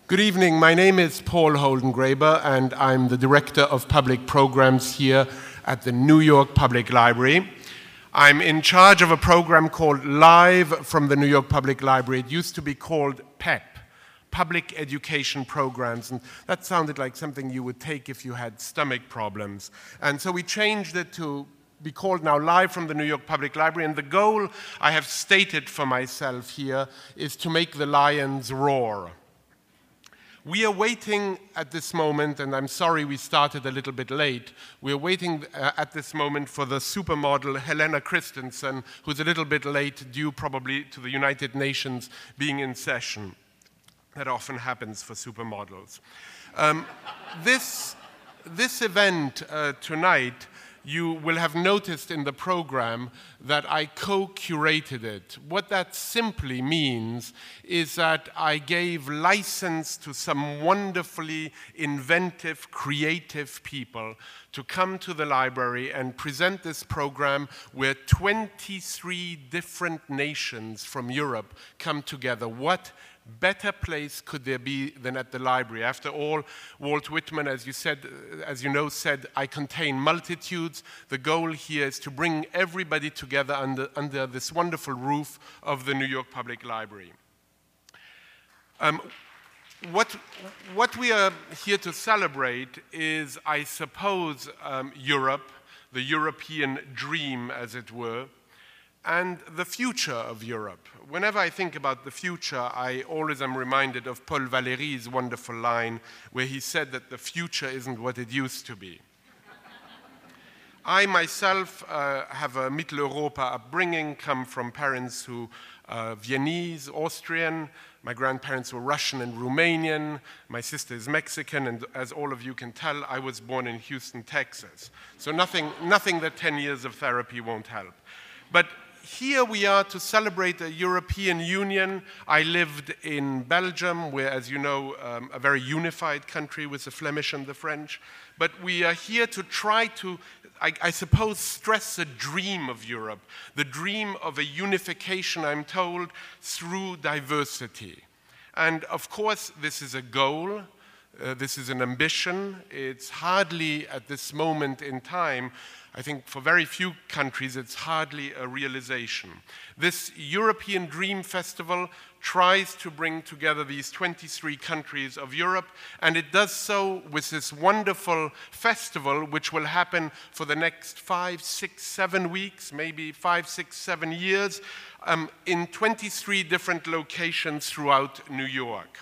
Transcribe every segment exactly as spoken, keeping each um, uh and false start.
Good evening, my name is Paul Holdengraber and I'm the Director of Public Programs here at the New York Public Library. I'm in charge of a program called Live from the New York Public Library. It used to be called PEP, Public Education Programs, and that sounded like something you would take if you had stomach problems. And so we changed it to be called now Live from the New York Public Library, and the goal I have stated for myself here is to make the lions roar. We are waiting at this moment, and I'm sorry we started a little bit late, we are waiting uh, at this moment for the supermodel Helena Christensen, who's a little bit late due probably to the United Nations being in session. That often happens for supermodels. Um, this, this event uh, tonight, you will have noticed in the program that I co-curated it. What that simply means is that I gave license to some wonderfully inventive, creative people to come to the library and present this program where twenty-three different nations from Europe come together. What better place could there be than at the library? After all, Walt Whitman, as you said, as you know, said, "I contain multitudes." The goal here is to bring everybody together under, under this wonderful roof of the New York Public Library. Um, what, what we are here to celebrate is, I suppose, um, Europe, the European dream, as it were, and the future of Europe. Whenever I think about the future, I always am reminded of Paul Valéry's wonderful line where he said that the future isn't what it used to be. I myself uh, have a Mitteleuropa upbringing, come from parents who are Viennese, Austrian. My grandparents were Russian and Romanian. My sister is Mexican, and as all of you can tell, I was born in Houston, Texas. So nothing, nothing that ten years of therapy won't help. But here we are to celebrate the European Union. I lived in Belgium, where, as you know, um, a very unified country with the Flemish and the French. But we are here to try to, I, I suppose, stress the dream of Europe, the dream of a unification, I'm told, through diversity. And of course, this is a goal. Uh, this is an ambition. It's hardly, at this moment in time, I think for very few countries, it's hardly a realization. This European Dream Festival tries to bring together these twenty-three countries of Europe, and it does so with this wonderful festival, which will happen for the next five, six, seven weeks, maybe five, six, seven years, um, in twenty-three different locations throughout New York.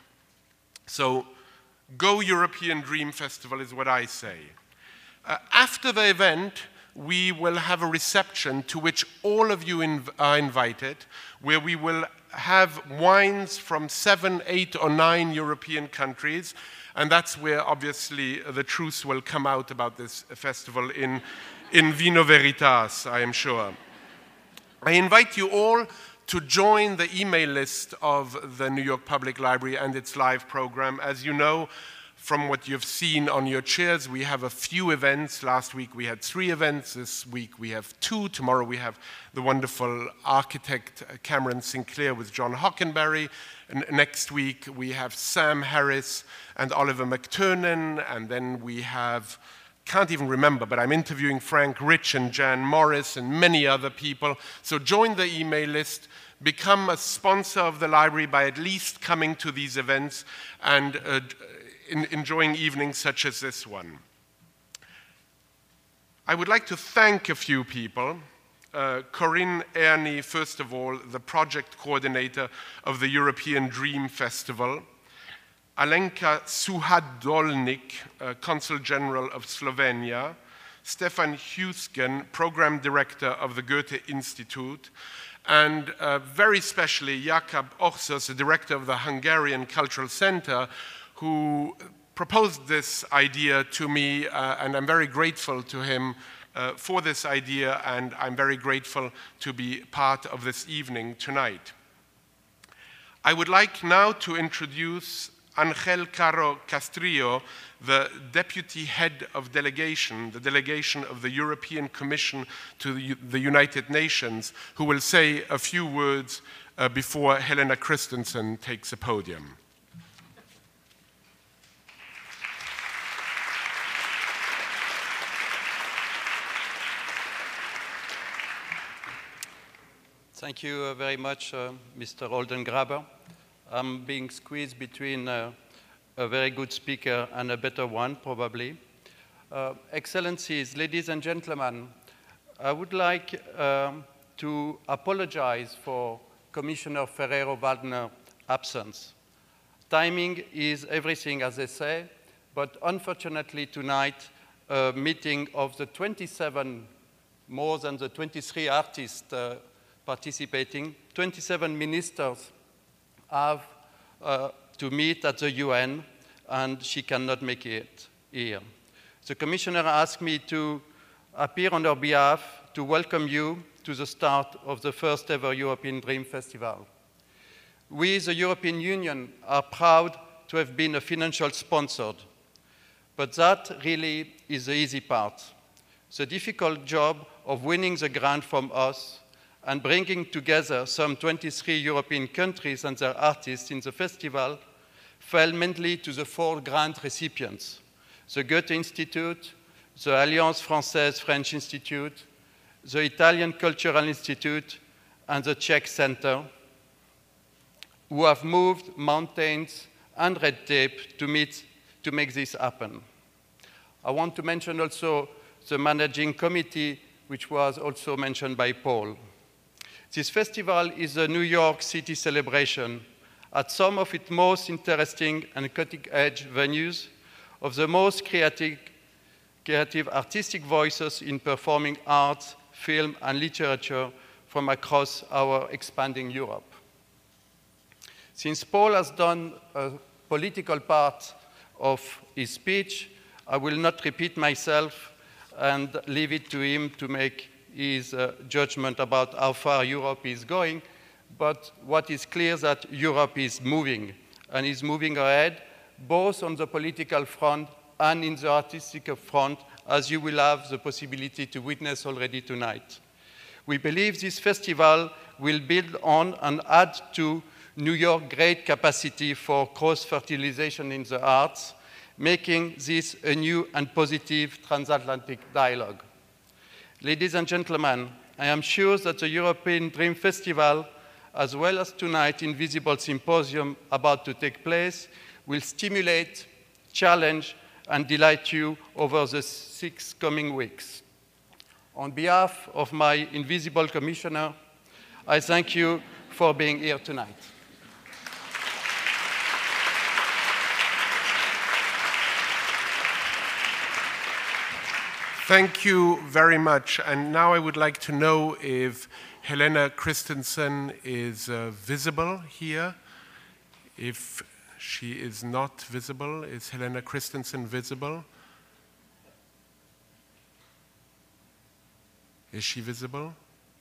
So, go European Dream Festival is what I say. Uh, after the event, we will have a reception to which all of you inv are invited, where we will have wines from seven, eight, or nine European countries, and that's where obviously the truth will come out about this festival in, in Vino Veritas, I am sure. I invite you all to join the email list of the New York Public Library and its live program. As you know, from what you've seen on your chairs, we have a few events. Last week we had three events. This week we have two. Tomorrow we have the wonderful architect Cameron Sinclair with John Hockenberry. And next week we have Sam Harris and Oliver McTurnan. And then we have, can't even remember, but I'm interviewing Frank Rich and Jan Morris and many other people. So join the email list. Become a sponsor of the library by at least coming to these events and uh, in enjoying evenings such as this one. I would like to thank a few people. Uh, Corinne Ernie, first of all, the project coordinator of the European Dream Festival. Alenka Suhadolnik, uh, Consul General of Slovenia. Stefan Husgen, Program Director of the Goethe Institute. And uh, very specially, Jakab Ochsos, the Director of the Hungarian Cultural Center, who proposed this idea to me, uh, and I'm very grateful to him uh, for this idea, and I'm very grateful to be part of this evening tonight. I would like now to introduce Angel Caro Castrillo, the Deputy Head of Delegation, the delegation of the European Commission to the, the United Nations, who will say a few words uh, before Helena Christensen takes the podium. Thank you uh, very much, uh, Mister Oldengraber. I'm being squeezed between uh, a very good speaker and a better one, probably. Uh, Excellencies, ladies and gentlemen, I would like um, to apologize for Commissioner Ferrero-Waldner's absence. Timing is everything, as they say, but unfortunately tonight, a meeting of the twenty-seven, more than the twenty-three artists uh, participating, twenty-seven ministers have uh, to meet at the U N, and she cannot make it here. The Commissioner asked me to appear on her behalf to welcome you to the start of the first ever European Dream Festival. We, the European Union, are proud to have been a financial sponsor, but that really is the easy part. The difficult job of winning the grant from us and bringing together some twenty-three European countries and their artists in the festival fell mainly to the four grant recipients: the Goethe Institute, the Alliance Française French Institute, the Italian Cultural Institute, and the Czech Center, who have moved mountains and red tape to, meet, to make this happen. I want to mention also the managing committee, which was also mentioned by Paul. This festival is a New York City celebration at some of its most interesting and cutting-edge venues, of the most creative, creative artistic voices in performing arts, film, and literature from across our expanding Europe. Since Paul has done a political part of his speech, I will not repeat myself and leave it to him to make his uh, judgment about how far Europe is going, but what is clear is that Europe is moving, and is moving ahead, both on the political front and in the artistic front, as you will have the possibility to witness already tonight. We believe this festival will build on and add to New York's great capacity for cross-fertilization in the arts, making this a new and positive transatlantic dialogue. Ladies and gentlemen, I am sure that the European Dream Festival, as well as tonight's Invisible Symposium about to take place, will stimulate, challenge, and delight you over the six coming weeks. On behalf of my invisible commissioner, I thank you for being here tonight. Thank you very much. And now I would like to know if Helena Christensen is uh, visible here. If she is not visible, is Helena Christensen visible? Is she visible?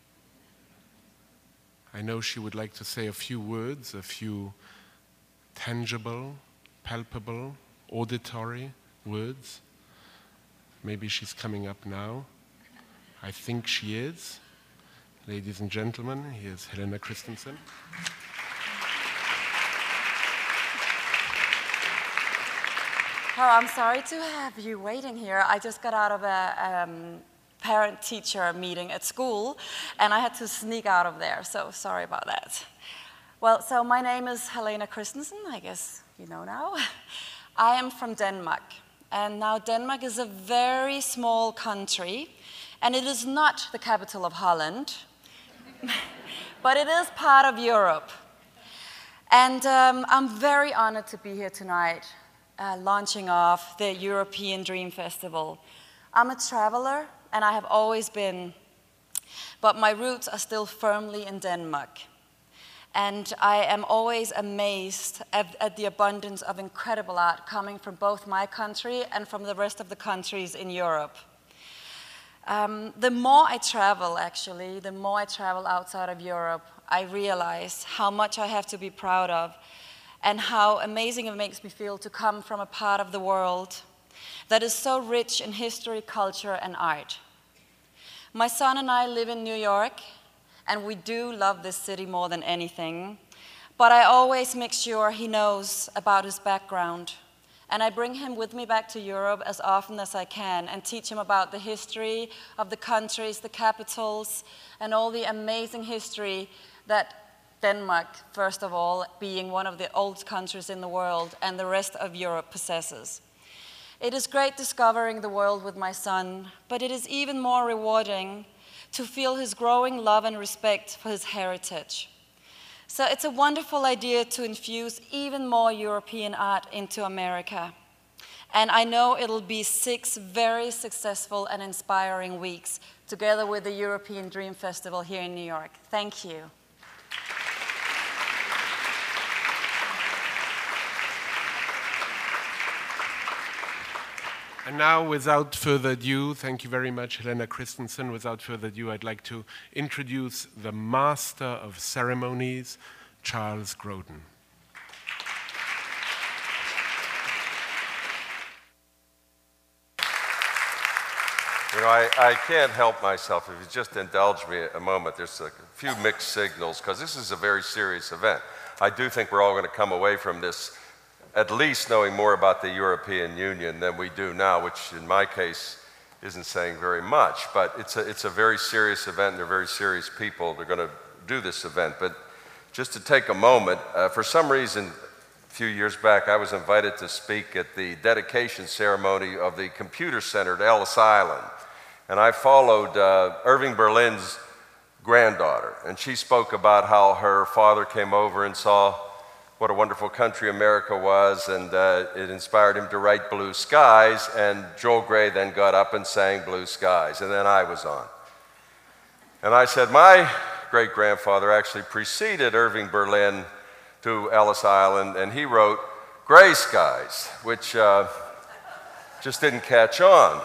I know she would like to say a few words, a few tangible, palpable, auditory words. Maybe she's coming up now. I think she is. Ladies and gentlemen, here's Helena Christensen. Oh, I'm sorry to have you waiting here. I just got out of a um, parent-teacher meeting at school, and I had to sneak out of there, so sorry about that. Well, so my name is Helena Christensen, I guess you know now. I am from Denmark. And now Denmark is a very small country, and it is not the capital of Holland, but it is part of Europe. And um, I'm very honored to be here tonight, uh, launching off the European Dream Festival. I'm a traveler, and I have always been, but my roots are still firmly in Denmark. And I am always amazed at, at the abundance of incredible art coming from both my country and from the rest of the countries in Europe. Um, the more I travel, actually, the more I travel outside of Europe, I realize how much I have to be proud of and how amazing it makes me feel to come from a part of the world that is so rich in history, culture, and art. My son and I live in New York, and we do love this city more than anything, but I always make sure he knows about his background And I bring him with me back to Europe as often as I can and teach him about the history of the countries, the capitals, and all the amazing history that Denmark, first of all, being one of the old countries in the world, and the rest of Europe possesses. It is great discovering the world with my son, but it is even more rewarding to feel his growing love and respect for his heritage. So it's a wonderful idea to infuse even more European art into America. And I know it'll be six very successful and inspiring weeks together with the European Dream Festival here in New York. Thank you. And now, without further ado, thank you very much, Helena Christensen. Without further ado, I'd like to introduce the Master of Ceremonies, Charles Grodin. You know, I, I can't help myself. If you just indulge me a moment, there's a few mixed signals, because this is a very serious event. I do think we're all going to come away from this at least knowing more about the European Union than we do now, which in my case isn't saying very much. But it's a, it's a very serious event, and they're very serious people. They're going to do this event. But just to take a moment, uh, for some reason, a few years back, I was invited to speak at the dedication ceremony of the Computer Center at Ellis Island. And I followed uh, Irving Berlin's granddaughter, and she spoke about how her father came over and saw what a wonderful country America was, and uh, it inspired him to write Blue Skies, and Joel Grey then got up and sang Blue Skies, and then I was on. And I said, my great-grandfather actually preceded Irving Berlin to Ellis Island, and he wrote Gray Skies, which uh, just didn't catch on.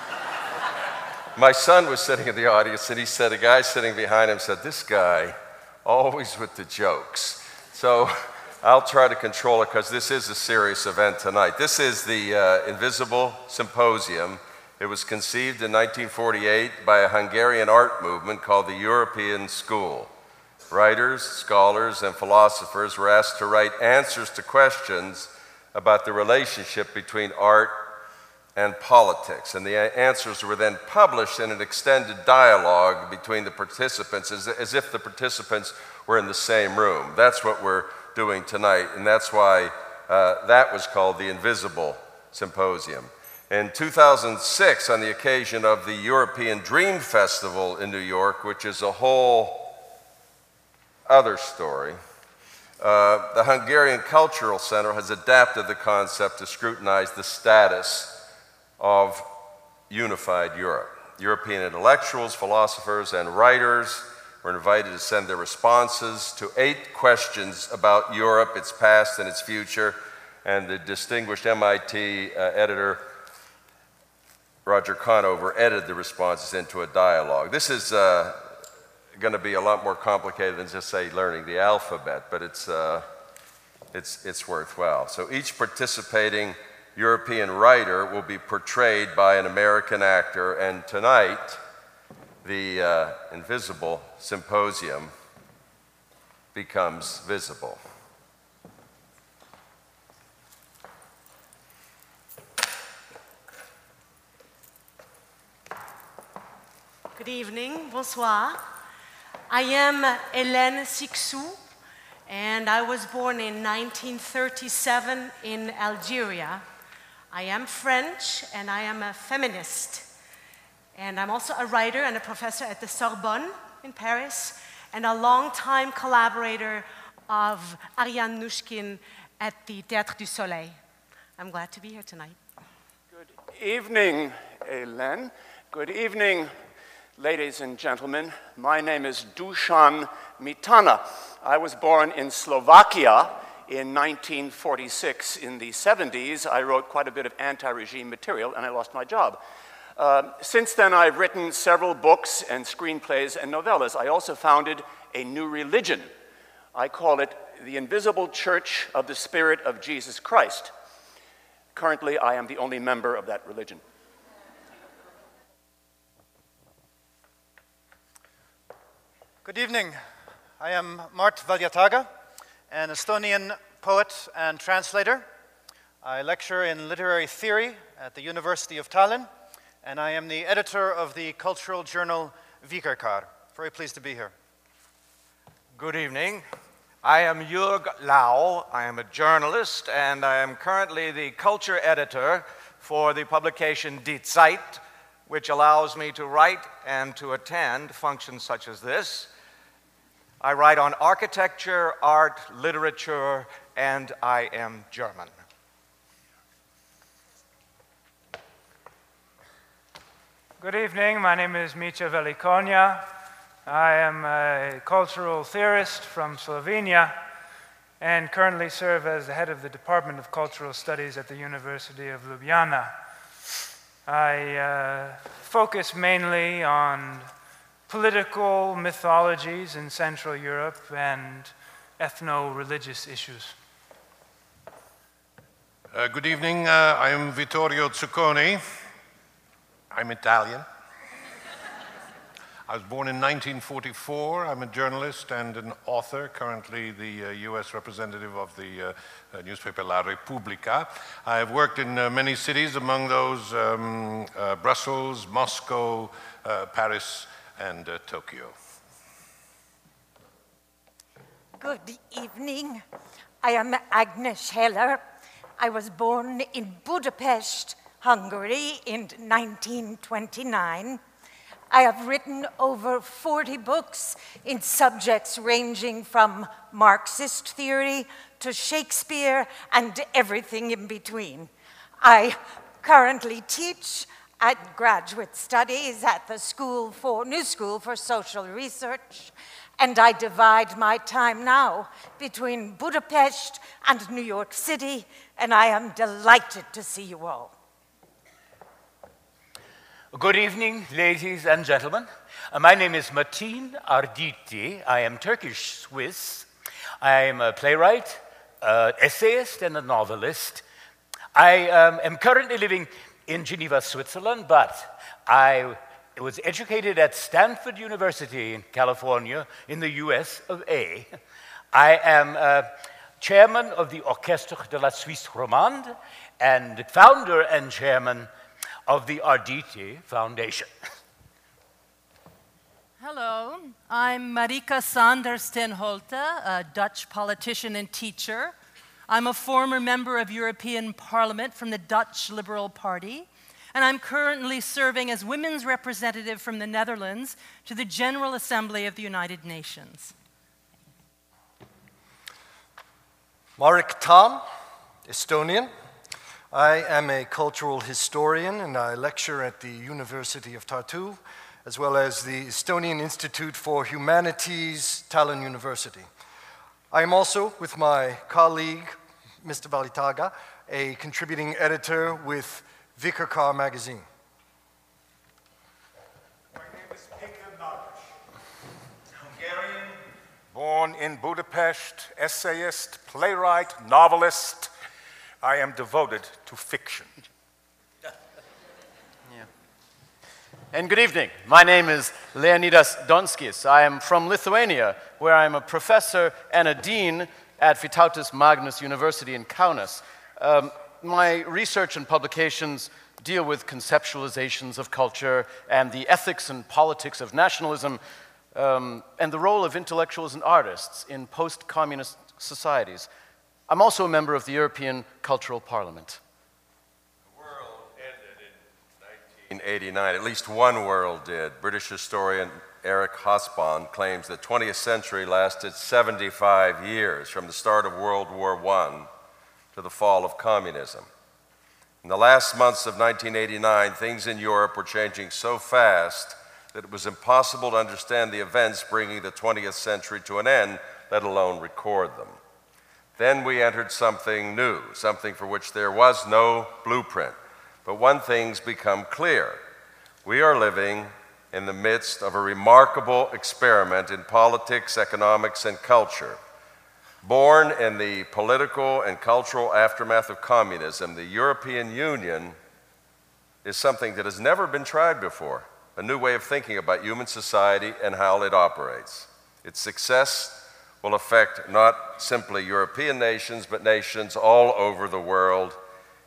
My son was sitting in the audience, and he said, a guy sitting behind him said, this guy, always with the jokes. So I'll try to control it, because this is a serious event tonight. This is the uh, Invisible Symposium. It was conceived in nineteen forty-eight by a Hungarian art movement called the European School. Writers, scholars, and philosophers were asked to write answers to questions about the relationship between art and politics. And the answers were then published in an extended dialogue between the participants, as, as if the participants were in the same room. That's what we're doing tonight, and that's why uh, that was called the Invisible Symposium. In two thousand six, on the occasion of the European Dream Festival in New York, which is a whole other story, uh, the Hungarian Cultural Center has adapted the concept to scrutinize the status of unified Europe. European intellectuals, philosophers, and writers were invited to send their responses to eight questions about Europe, its past and its future, and the distinguished M I T uh, editor Roger Conover edited the responses into a dialogue. This is uh, going to be a lot more complicated than just, say, learning the alphabet, but it's, uh, it's, it's worthwhile. So each participating European writer will be portrayed by an American actor, and tonight, the uh, Invisible Symposium becomes visible. Good evening, bonsoir. I am Hélène Cixous, and I was born in nineteen thirty-seven in Algeria. I am French, and I am a feminist. And I'm also a writer and a professor at the Sorbonne in Paris, and a longtime collaborator of Ariane Nouchkine at the Théâtre du Soleil. I'm glad to be here tonight. Good evening, Hélène. Good evening, ladies and gentlemen. My name is Dusan Mitana. I was born in Slovakia in nineteen forty-six. In the seventies, I wrote quite a bit of anti-regime material, and I lost my job. Uh, since then, I've written several books and screenplays and novellas. I also founded a new religion. I call it the Invisible Church of the Spirit of Jesus Christ. Currently, I am the only member of that religion. Good evening. I am Mart Valjataga, an Estonian poet and translator. I lecture in literary theory at the University of Tallinn, and I am the editor of the cultural journal Vikerkaar. Very pleased to be here. Good evening. I am Jörg Lau. I am a journalist, and I am currently the culture editor for the publication Die Zeit, which allows me to write and to attend functions such as this. I write on architecture, art, literature, and I am German. Good evening, my name is Micha Velikonja. I am a cultural theorist from Slovenia and currently serve as the head of the Department of Cultural Studies at the University of Ljubljana. I uh, focus mainly on political mythologies in Central Europe and ethno-religious issues. Uh, good evening, uh, I am Vittorio Zucconi. I'm Italian. I was born in nineteen forty-four. I'm a journalist and an author, currently the uh, U S representative of the uh, uh, newspaper La Repubblica. I've worked in uh, many cities, among those um, uh, Brussels, Moscow, uh, Paris, and uh, Tokyo. Good evening. I am Agnes Heller. I was born in Budapest, Hungary in nineteen twenty-nine. I have written over forty books in subjects ranging from Marxist theory to Shakespeare and everything in between. I currently teach at graduate studies at the School for, New School for Social Research, and I divide my time now between Budapest and New York City, and I am delighted to see you all. Good evening, ladies and gentlemen. Uh, my name is Metin Arditi. I am Turkish-Swiss. I am a playwright, uh, essayist, and a novelist. I um, am currently living in Geneva, Switzerland, but I was educated at Stanford University in California in the U S of A. I am uh, chairman of the Orchestre de la Suisse Romande and founder and chairman of the Arditi Foundation. Hello, I'm Marika Sanders ten Holte, a Dutch politician and teacher. I'm a former member of European Parliament from the Dutch Liberal Party, and I'm currently serving as women's representative from the Netherlands to the General Assembly of the United Nations. Marek Tam, Estonian. I am a cultural historian and I lecture at the University of Tartu, as well as the Estonian Institute for Humanities, Tallinn University. I am also, with my colleague, Mister Valitaga, a contributing editor with Vikerkaar magazine. My name is Peter Nagy, Hungarian, born in Budapest, essayist, playwright, novelist. I am devoted to fiction. Yeah. And good evening. My name is Leonidas Donskis. I am from Lithuania, where I am a professor and a dean at Vytautas Magnus University in Kaunas. Um, my research and publications deal with conceptualizations of culture and the ethics and politics of nationalism, um, and the role of intellectuals and artists in post-communist societies. I'm also a member of the European Cultural Parliament. The world ended in nineteen eighty-nine. At least one world did. British historian Eric Hobsbawm claims the twentieth century lasted seventy-five years, from the start of World War One to the fall of communism. In the last months of nineteen eighty-nine, things in Europe were changing so fast that it was impossible to understand the events bringing the twentieth century to an end, let alone record them. Then we entered something new, something for which there was no blueprint. But one thing's become clear. We are living in the midst of a remarkable experiment in politics, economics, and culture. Born in the political and cultural aftermath of communism, the European Union is something that has never been tried before, a new way of thinking about human society and how it operates. Its success will affect not simply European nations, but nations all over the world,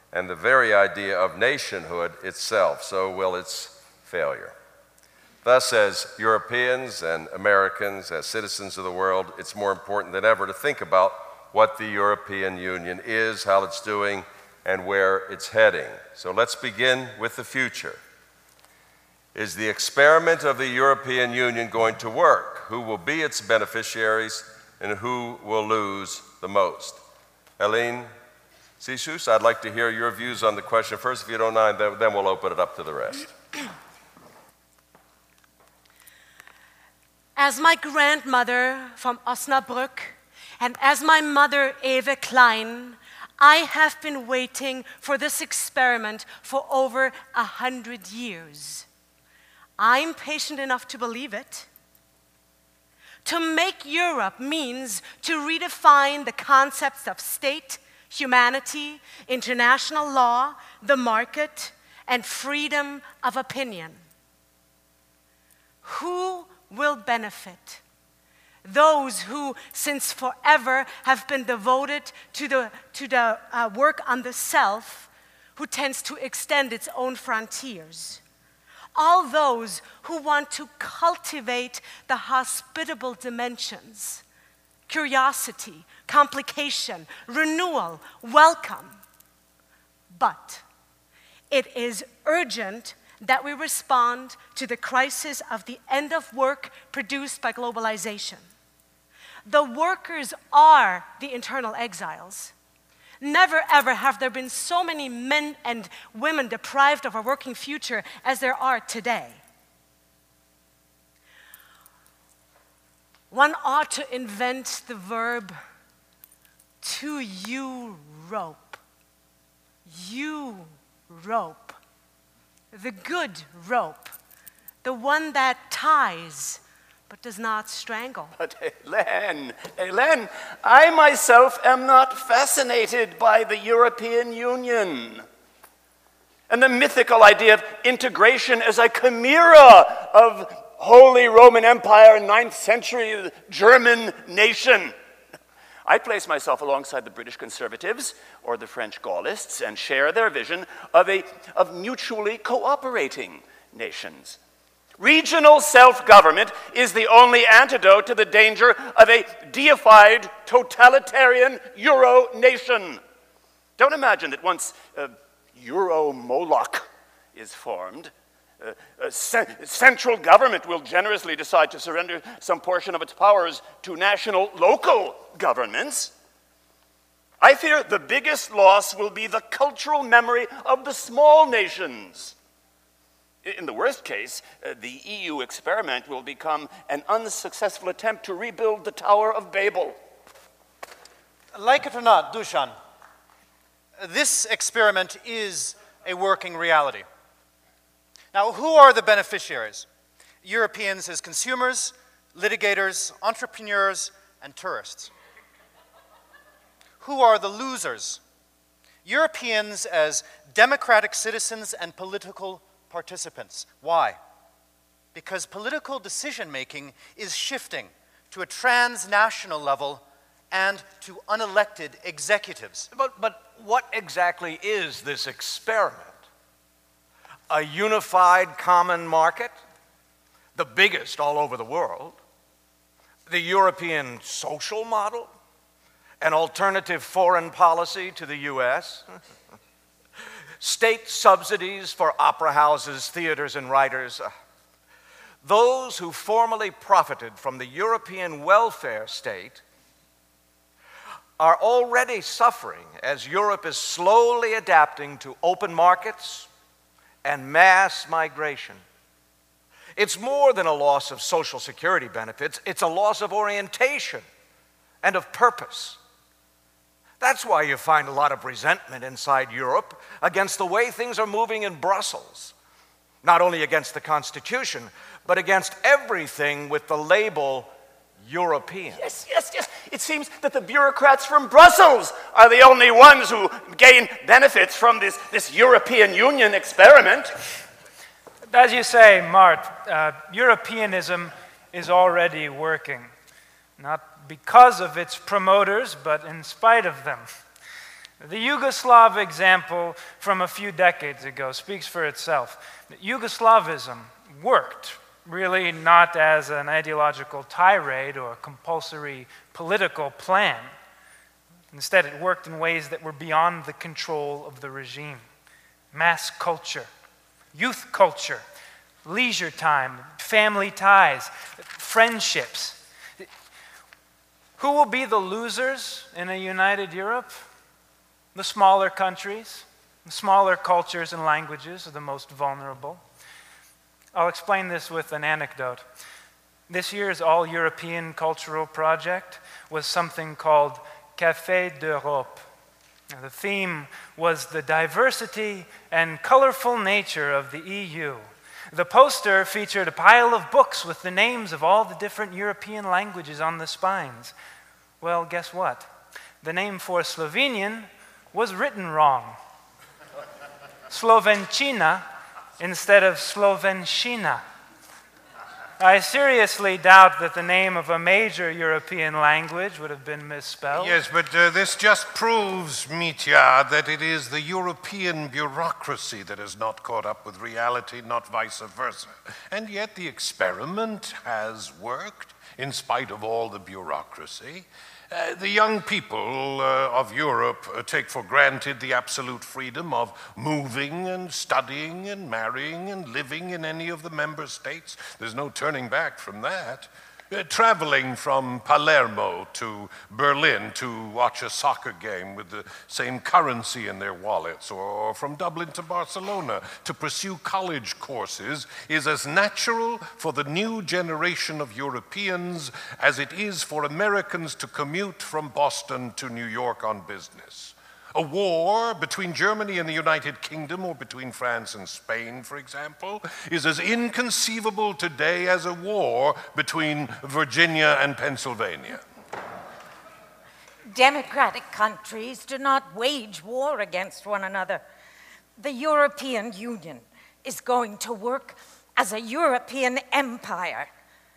and the very idea of nationhood itself. So will its failure. Thus, as Europeans and Americans, as citizens of the world, it's more important than ever to think about what the European Union is, how it's doing, and where it's heading. So let's begin with the future. Is the experiment of the European Union going to work? Who will be its beneficiaries and who will lose the most? Hélène Cixous, I'd like to hear your views on the question first, if you don't mind, then we'll open it up to the rest. As my grandmother from Osnabrück, and as my mother, Eva Klein, I have been waiting for this experiment for over a hundred years. I'm patient enough to believe it. To make Europe means to redefine the concepts of state, humanity, international law, the market, and freedom of opinion. Who will benefit? Those who, since forever, have been devoted to the, to the uh, work on the self, who tends to extend its own frontiers. All those who want to cultivate the hospitable dimensions, curiosity, complication, renewal, welcome. But it is urgent that we respond to the crisis of the end of work produced by globalization. The workers are the internal exiles. Never ever have there been so many men and women deprived of a working future as there are today. One ought to invent the verb to you-rope. You-rope. The good rope. The one that ties but does not strangle. But Hélène, Hélène, I myself am not fascinated by the European Union and the mythical idea of integration as a chimera of Holy Roman Empire, ninth century German nation. I place myself alongside the British conservatives or the French Gaullists and share their vision of, a, of mutually cooperating nations. Regional self-government is the only antidote to the danger of a deified, totalitarian Euro nation. Don't imagine that once uh, Euro-Moloch is formed, uh, uh, ce- central government will generously decide to surrender some portion of its powers to national, local governments. I fear the biggest loss will be the cultural memory of the small nations. In the worst case, uh, the E U experiment will become an unsuccessful attempt to rebuild the Tower of Babel. Like it or not, Dusan, this experiment is a working reality. Now, who are the beneficiaries? Europeans as consumers, litigators, entrepreneurs, and tourists. Who are the losers? Europeans as democratic citizens and political participants. Why? Because political decision-making is shifting to a transnational level and to unelected executives. But, but what exactly is this experiment? A unified common market? The biggest all over the world? The European social model? An alternative foreign policy to the U S? State subsidies for opera houses, theaters, and writers. Those who formerly profited from the European welfare state are already suffering as Europe is slowly adapting to open markets and mass migration. It's more than a loss of social security benefits, it's a loss of orientation and of purpose. That's why you find a lot of resentment inside Europe against the way things are moving in Brussels. Not only against the Constitution, but against everything with the label European. Yes, yes, yes. It seems that the bureaucrats from Brussels are the only ones who gain benefits from this, this European Union experiment. As you say, Mart, uh, Europeanism is already working. Not because of its promoters, but in spite of them. The Yugoslav example from a few decades ago speaks for itself. Yugoslavism worked, really not as an ideological tirade or a compulsory political plan. Instead, it worked in ways that were beyond the control of the regime. Mass culture, youth culture, leisure time, family ties, friendships. Who will be the losers in a united Europe? The smaller countries, the smaller cultures and languages are the most vulnerable. I'll explain this with an anecdote. This year's all-European cultural project was something called Café d'Europe. Now, the theme was the diversity and colorful nature of the E U. The poster featured a pile of books with the names of all the different European languages on the spines. Well, guess what? The name for Slovenian was written wrong. Slovenčina instead of Slovenština. I seriously doubt that the name of a major European language would have been misspelled. Yes, but uh, this just proves, Mitya, that it is the European bureaucracy that has not caught up with reality, not vice versa. And yet the experiment has worked in spite of all the bureaucracy. Uh, the young people uh, of Europe uh, take for granted the absolute freedom of moving and studying and marrying and living in any of the member states. There's no turning back from that. Uh, traveling from Palermo to Berlin to watch a soccer game with the same currency in their wallets, or from Dublin to Barcelona to pursue college courses is as natural for the new generation of Europeans as it is for Americans to commute from Boston to New York on business. A war between Germany and the United Kingdom, or between France and Spain, for example, is as inconceivable today as a war between Virginia and Pennsylvania. Democratic countries do not wage war against one another. The European Union is going to work as a European empire.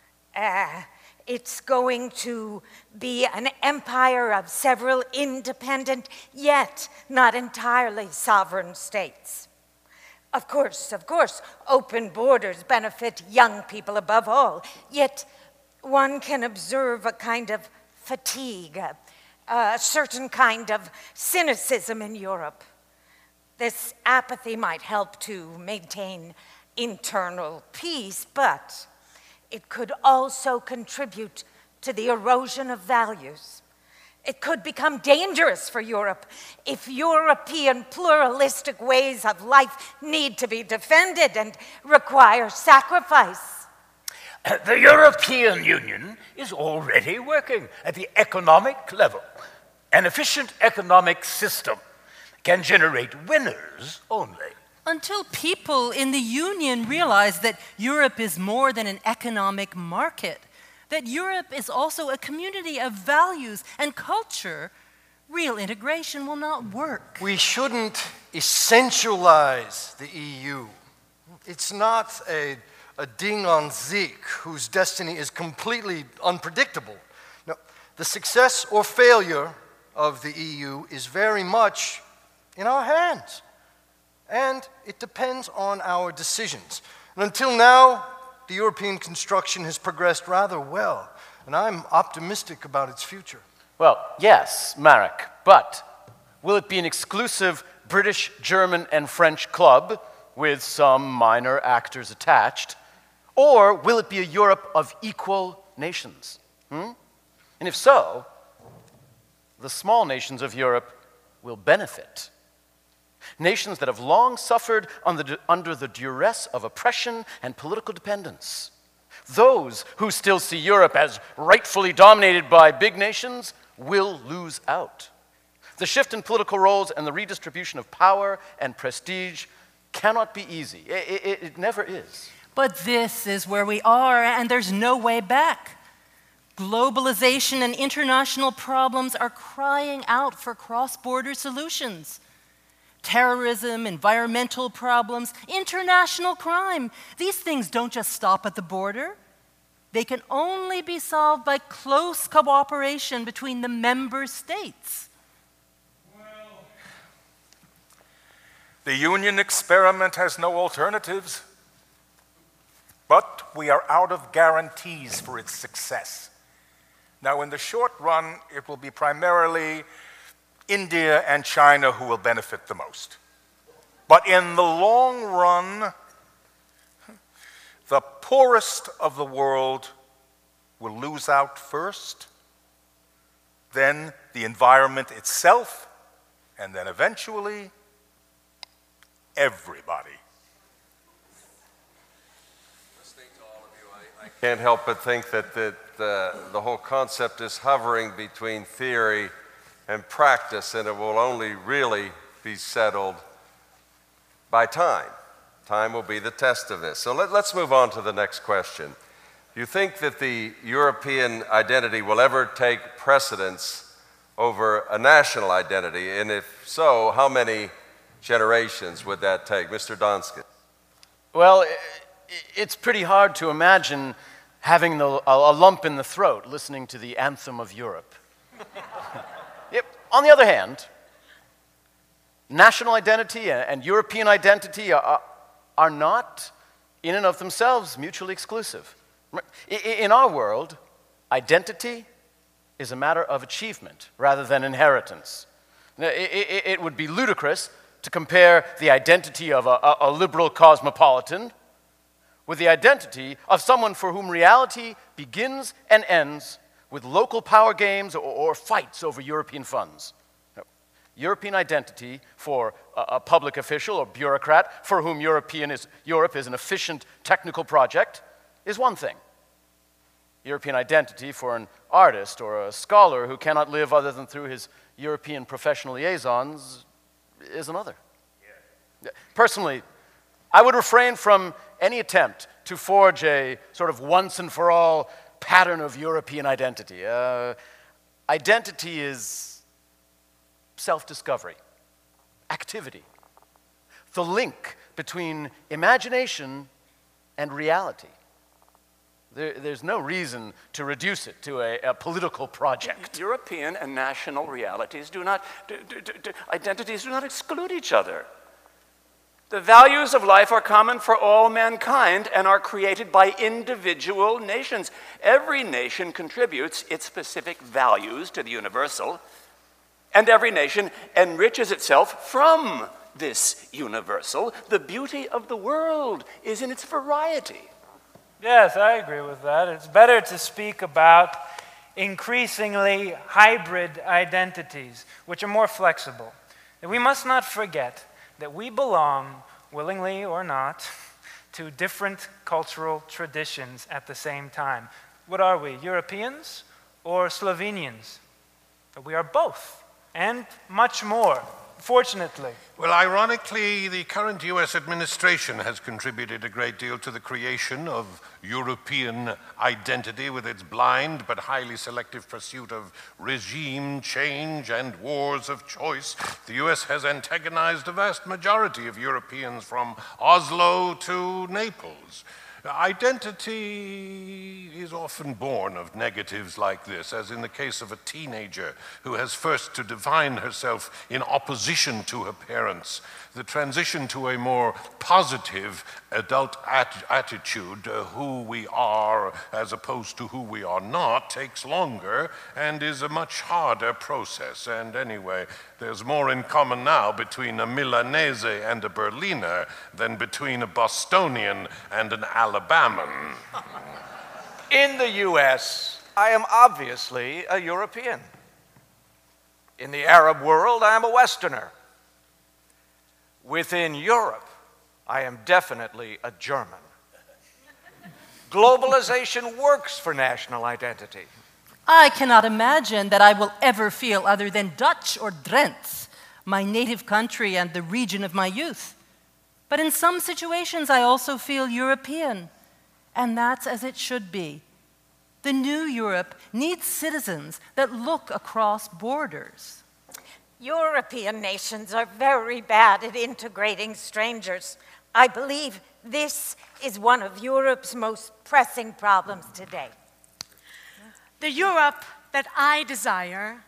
Uh, It's going to be an empire of several independent, yet not entirely sovereign states. Of course, of course, open borders benefit young people above all, yet one can observe a kind of fatigue, a, a certain kind of cynicism in Europe. This apathy might help to maintain internal peace, but it could also contribute to the erosion of values. It could become dangerous for Europe if European pluralistic ways of life need to be defended and require sacrifice. The European Union is already working at the economic level. An efficient economic system can generate winners only. Until people in the Union realize that Europe is more than an economic market, that Europe is also a community of values and culture, real integration will not work. We shouldn't essentialize the E U. It's not a, a ding on Zeke whose destiny is completely unpredictable. No, the success or failure of the E U is very much in our hands. And it depends on our decisions. And until now, the European construction has progressed rather well, and I'm optimistic about its future. Well, yes, Marek, but will it be an exclusive British, German, and French club with some minor actors attached, or will it be a Europe of equal nations? Hmm? And if so, the small nations of Europe will benefit. Nations that have long suffered under the duress of oppression and political dependence. Those who still see Europe as rightfully dominated by big nations will lose out. The shift in political roles and the redistribution of power and prestige cannot be easy. It, it, it never is. But this is where we are, and there's no way back. Globalization and international problems are crying out for cross-border solutions. Terrorism, environmental problems, international crime. These things don't just stop at the border. They can only be solved by close cooperation between the member states. Well, The Union experiment has no alternatives, but we are out of guarantees for its success. Now, in the short run, it will be primarily India and China who will benefit the most. But in the long run, the poorest of the world will lose out first, then the environment itself, and then eventually everybody. Listening to all of you, I, I can't help but think that, that uh, the whole concept is hovering between theory and practice, and it will only really be settled by time. Time will be the test of this. So let, let's move on to the next question. Do you think that the European identity will ever take precedence over a national identity? And if so, how many generations would that take? Mister Donskis. Well, it's pretty hard to imagine having the, a lump in the throat listening to the anthem of Europe. Yep. On the other hand, national identity and European identity are, are not, in and of themselves, mutually exclusive. In our world, identity is a matter of achievement rather than inheritance. It would be ludicrous to compare the identity of a, a liberal cosmopolitan with the identity of someone for whom reality begins and ends with local power games or, or fights over European funds. European identity for a, a public official or bureaucrat for whom European is, Europe is an efficient technical project is one thing. European identity for an artist or a scholar who cannot live other than through his European professional liaisons is another. Yeah. Personally, I would refrain from any attempt to forge a sort of once and for all pattern of European identity. Uh, identity is self-discovery, activity, the link between imagination and reality. There, there's no reason to reduce it to a, a political project. European and national realities do not, do, do, do, identities do not exclude each other. The values of life are common for all mankind and are created by individual nations. Every nation contributes its specific values to the universal, and every nation enriches itself from this universal. The beauty of the world is in its variety. Yes, I agree with that. It's better to speak about increasingly hybrid identities, which are more flexible. And we must not forget that we belong, willingly or not, to different cultural traditions at the same time. What are we, Europeans or Slovenians? We are both, and much more, fortunately. Well, ironically, the current U S administration has contributed a great deal to the creation of European identity with its blind but highly selective pursuit of regime change and wars of choice. The U S has antagonized a vast majority of Europeans from Oslo to Naples. Identity is often born of negatives like this, as in the case of a teenager who has first to define herself in opposition to her parents. The transition to a more positive adult at attitude, uh, who we are as opposed to who we are not, takes longer and is a much harder process. And anyway, there's more in common now between a Milanese and a Berliner than between a Bostonian and an Alabaman. In the U S, I am obviously a European. In the Arab world, I am a Westerner. Within Europe, I am definitely a German. Globalization works for national identity. I cannot imagine that I will ever feel other than Dutch or Drents, my native country and the region of my youth. But in some situations, I also feel European, and that's as it should be. The new Europe needs citizens that look across borders. European nations are very bad at integrating strangers. I believe this is one of Europe's most pressing problems today. The Europe that I desire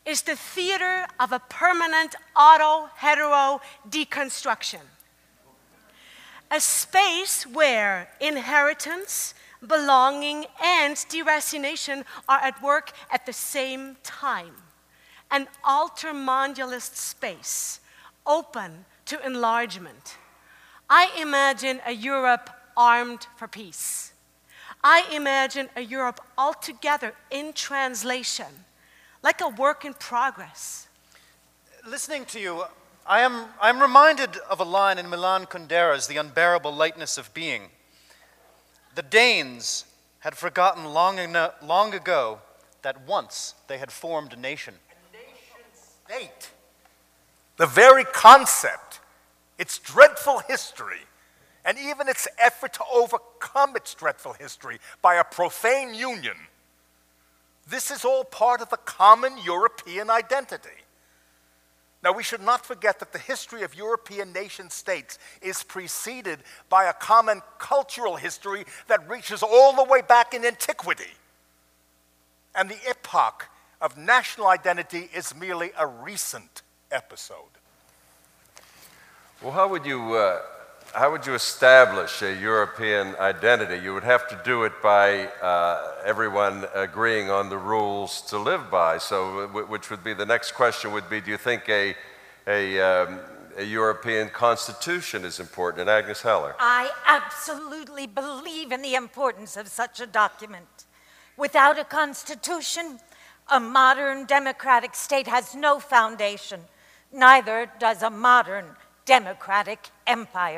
is the theater of a permanent auto-hetero deconstruction. A space where inheritance, belonging, and deracination are at work at the same time. An altermondulist space, open to enlargement. I imagine a Europe armed for peace. I imagine a Europe altogether in translation, like a work in progress. Listening to you, I am I'm reminded of a line in Milan Kundera's The Unbearable Lightness of Being. The Danes had forgotten long, eno- long ago that once they had formed a nation. A nation state. The very concept, its dreadful history, and even its effort to overcome its dreadful history by a profane union. This is all part of the common European identity. Now, we should not forget that the history of European nation states is preceded by a common cultural history that reaches all the way back in antiquity. And the epoch of national identity is merely a recent episode. Well, how would you, uh, how would you establish a European identity? You would have to do it by uh, everyone agreeing on the rules to live by. So, which would be the next question would be, do you think a, a, um, a European constitution is important? And Agnes Heller. I absolutely believe in the importance of such a document. Without a constitution, a modern democratic state has no foundation. Neither does a modern democratic empire.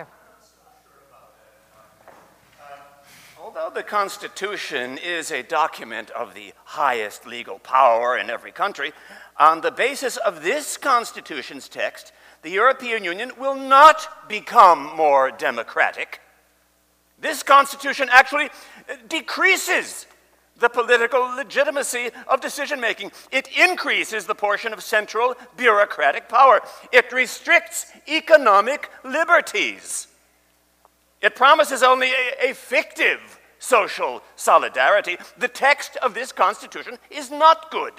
Although the Constitution is a document of the highest legal power in every country, on the basis of this Constitution's text, the European Union will not become more democratic. This Constitution actually decreases the political legitimacy of decision-making. It increases the portion of central bureaucratic power. It restricts economic liberties. It promises only a, a fictive social solidarity. The text of this Constitution is not good.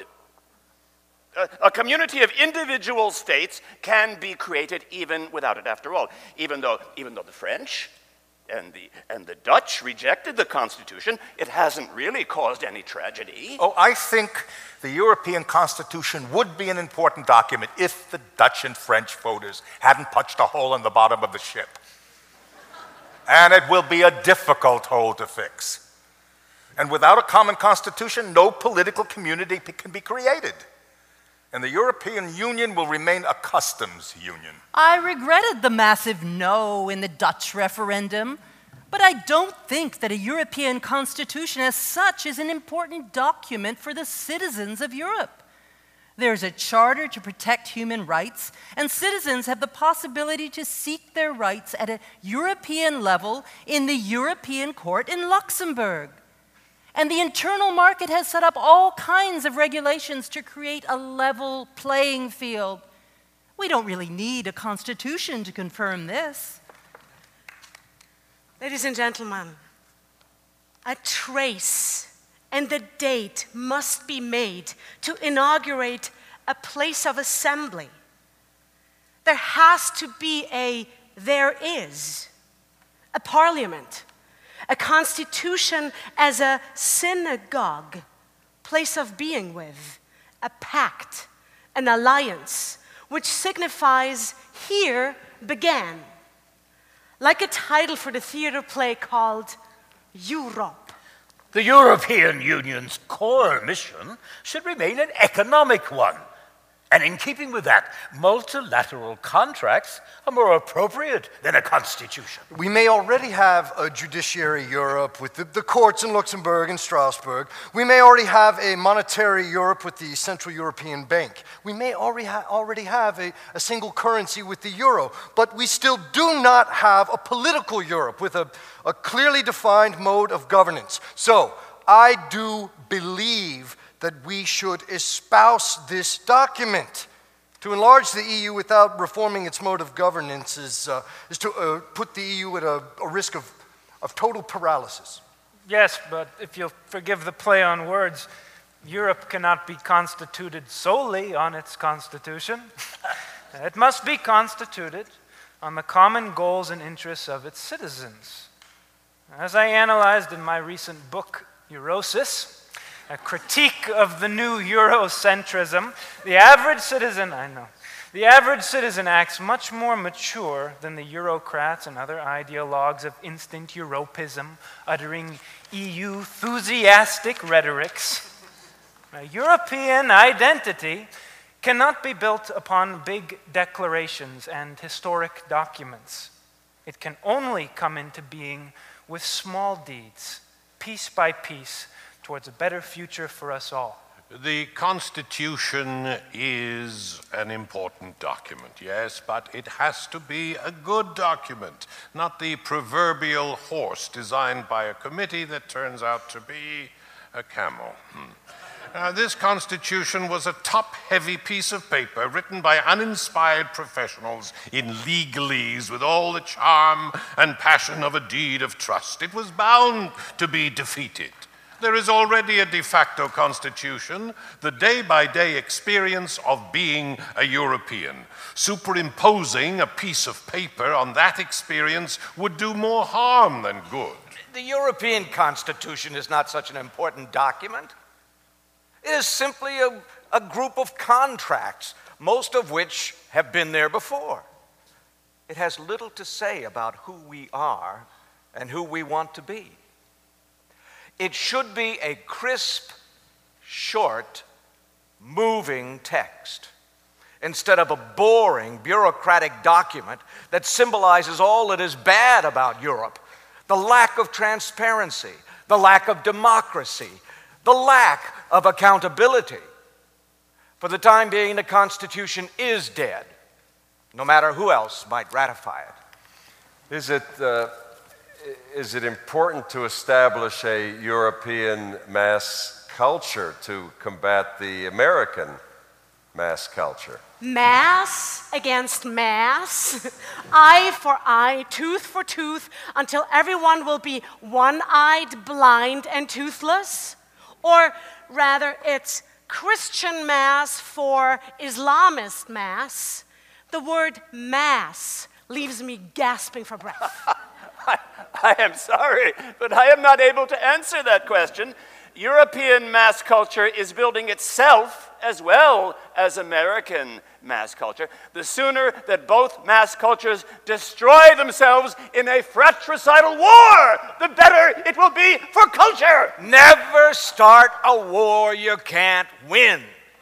A, a community of individual states can be created even without it, after all. Even though, even though the French and the, and the Dutch rejected the Constitution, it hasn't really caused any tragedy. Oh, I think the European Constitution would be an important document if the Dutch and French voters hadn't punched a hole in the bottom of the ship. And it will be a difficult hole to fix. And without a common constitution, no political community can be created. And the European Union will remain a customs union. I regretted the massive no in the Dutch referendum, but I don't think that a European constitution as such is an important document for the citizens of Europe. There's a charter to protect human rights, and citizens have the possibility to seek their rights at a European level in the European Court in Luxembourg. And the internal market has set up all kinds of regulations to create a level playing field. We don't really need a constitution to confirm this. Ladies and gentlemen, a trace and the date must be made to inaugurate a place of assembly. There has to be a, there is, a parliament, a constitution as a synagogue, place of being with, a pact, an alliance, which signifies here began, like a title for the theater play called Europe. The European Union's core mission should remain an economic one. And in keeping with that, multilateral contracts are more appropriate than a constitution. We may already have a judiciary Europe with the, the courts in Luxembourg and Strasbourg. We may already have a monetary Europe with the Central European Bank. We may already, ha- already have a, a single currency with the euro. But we still do not have a political Europe with a, a clearly defined mode of governance. So I do believe that we should espouse this document. To enlarge the E U without reforming its mode of governance is, uh, is to uh, put the E U at a, a risk of, of total paralysis. Yes, but if you'll forgive the play on words, Europe cannot be constituted solely on its constitution. It must be constituted on the common goals and interests of its citizens. As I analyzed in my recent book, Eurosis, a critique of the new Eurocentrism, the average citizen, I know, the average citizen acts much more mature than the Eurocrats and other ideologues of instant Europism, uttering E U-enthusiastic rhetorics. Now, European identity cannot be built upon big declarations and historic documents. It can only come into being with small deeds, piece by piece, towards a better future for us all. The Constitution is an important document, yes, but it has to be a good document, not the proverbial horse designed by a committee that turns out to be a camel. Hmm. Uh, this Constitution was a top-heavy piece of paper written by uninspired professionals in legalese with all the charm and passion of a deed of trust. It was bound to be defeated. There is already a de facto constitution, the day-by-day experience of being a European. Superimposing a piece of paper on that experience would do more harm than good. The European Constitution is not such an important document. It is simply a, a group of contracts, most of which have been there before. It has little to say about who we are and who we want to be. It should be a crisp, short, moving text instead of a boring, bureaucratic document that symbolizes all that is bad about Europe: the lack of transparency, the lack of democracy, the lack of accountability. For the time being, the Constitution is dead, no matter who else might ratify it. Is it... Uh Is it important to establish a European mass culture to combat the American mass culture? Mass against mass, eye for eye, tooth for tooth, until everyone will be one-eyed, blind, and toothless? Or rather, it's Christian mass for Islamist mass. The word mass leaves me gasping for breath. I, I am sorry, but I am not able to answer that question. European mass culture is building itself as well as American mass culture. The sooner that both mass cultures destroy themselves in a fratricidal war, the better it will be for culture. Never start a war you can't win.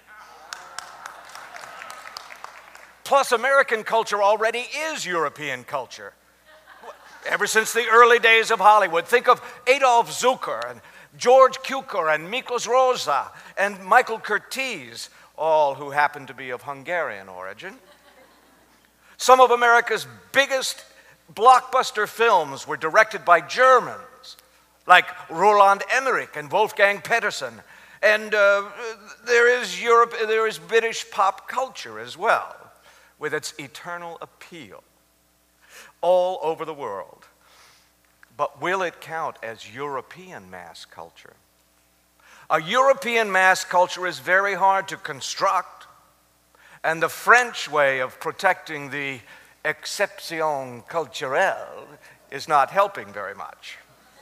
Plus, American culture already is European culture. Ever since the early days of Hollywood, think of Adolf Zucker and George Cukor and Miklos Rosa and Michael Curtiz, all who happen to be of Hungarian origin. Some of America's biggest blockbuster films were directed by Germans, like Roland Emmerich and Wolfgang Petersen. And uh, there is Europe, there is British pop culture as well, with its eternal appeal all over the world. But will it count as European mass culture? A European mass culture is very hard to construct, and the French way of protecting the exception culturelle is not helping very much.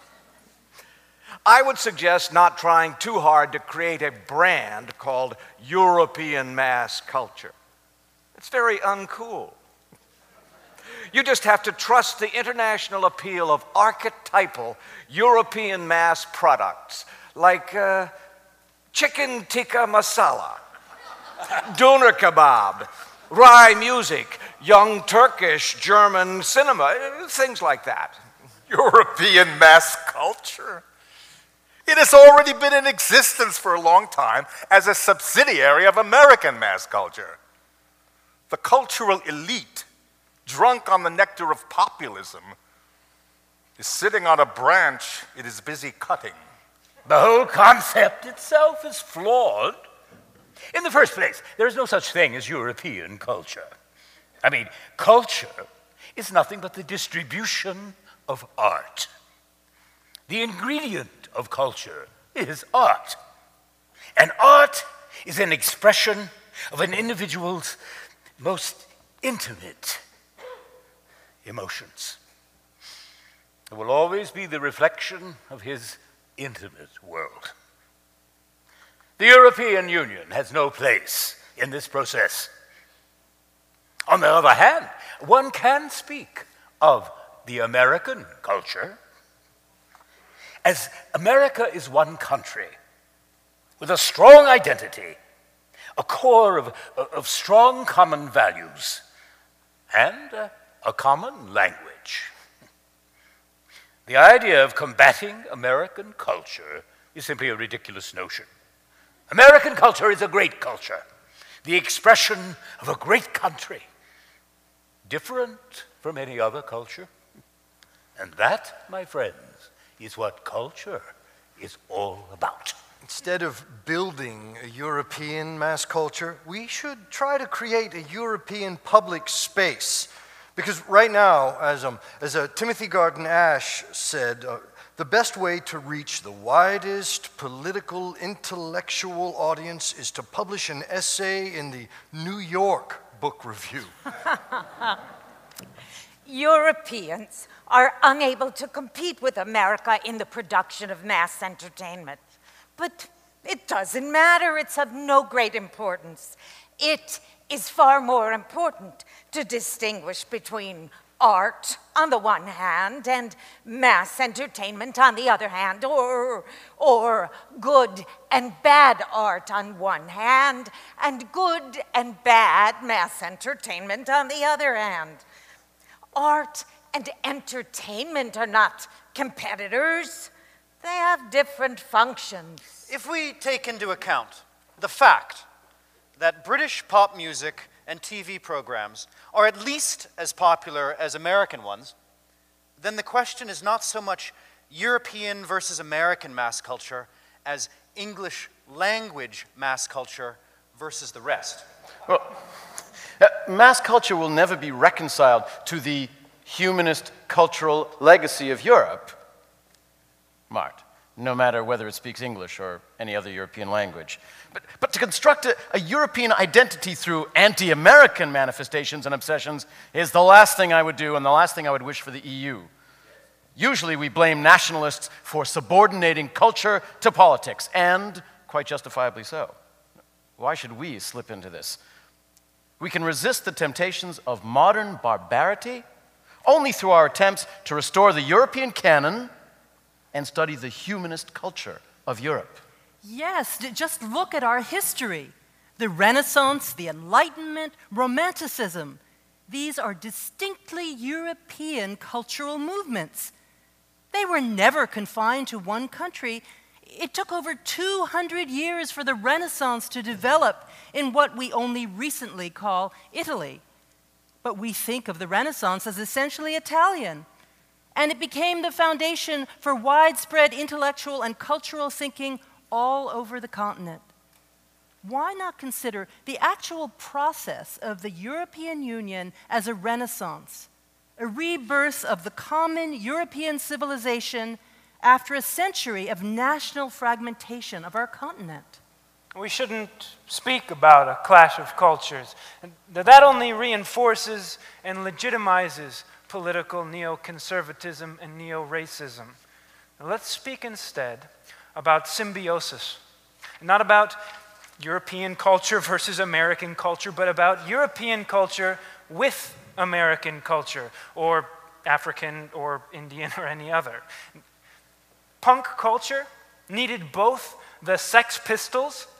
I would suggest not trying too hard to create a brand called European mass culture. It's very uncool. You just have to trust the international appeal of archetypal European mass products like uh, chicken tikka masala, doner kebab, Rai music, young Turkish, German cinema, things like that. European mass culture? It has already been in existence for a long time as a subsidiary of American mass culture. The cultural elite, drunk on the nectar of populism, is sitting on a branch it is busy cutting. The whole concept itself is flawed. In the first place, there is no such thing as European culture. I mean, culture is nothing but the distribution of art. The ingredient of culture is art. And art is an expression of an individual's most intimate emotions. It will always be the reflection of his intimate world. The European Union has no place in this process. On the other hand, one can speak of the American culture as America is one country with a strong identity, a core of, of strong common values, and a, a common language. The idea of combating American culture is simply a ridiculous notion. American culture is a great culture, the expression of a great country, different from any other culture. And that, my friends, is what culture is all about. Instead of building a European mass culture, we should try to create a European public space. Because right now, as, um, as uh, Timothy Garton Ash said, uh, the best way to reach the widest political, intellectual audience is to publish an essay in the New York Book Review. Europeans are unable to compete with America in the production of mass entertainment. But it doesn't matter. It's of no great importance. It is far more important to distinguish between art on the one hand and mass entertainment on the other hand, or, or good and bad art on one hand and good and bad mass entertainment on the other hand. Art and entertainment are not competitors. They have different functions. If we take into account the fact that British pop music and T V programs are at least as popular as American ones, then the question is not so much European versus American mass culture as English language mass culture versus the rest. Well, uh, mass culture will never be reconciled to the humanist cultural legacy of Europe, Mart, no matter whether it speaks English or any other European language. But, but to construct a, a European identity through anti-American manifestations and obsessions is the last thing I would do and the last thing I would wish for the E U. Usually we blame nationalists for subordinating culture to politics, and quite justifiably so. Why should we slip into this? We can resist the temptations of modern barbarity only through our attempts to restore the European canon and study the humanist culture of Europe. Yes, just look at our history. The Renaissance, the Enlightenment, Romanticism. These are distinctly European cultural movements. They were never confined to one country. It took over two hundred years for the Renaissance to develop in what we only recently call Italy. But we think of the Renaissance as essentially Italian. And it became the foundation for widespread intellectual and cultural thinking all over the continent. Why not consider the actual process of the European Union as a renaissance, a rebirth of the common European civilization after a century of national fragmentation of our continent? We shouldn't speak about a clash of cultures. That only reinforces and legitimizes political neoconservatism and neo-racism. Now let's speak instead about symbiosis, not about European culture versus American culture, but about European culture with American culture, or African or Indian or any other. Punk culture needed both the Sex Pistols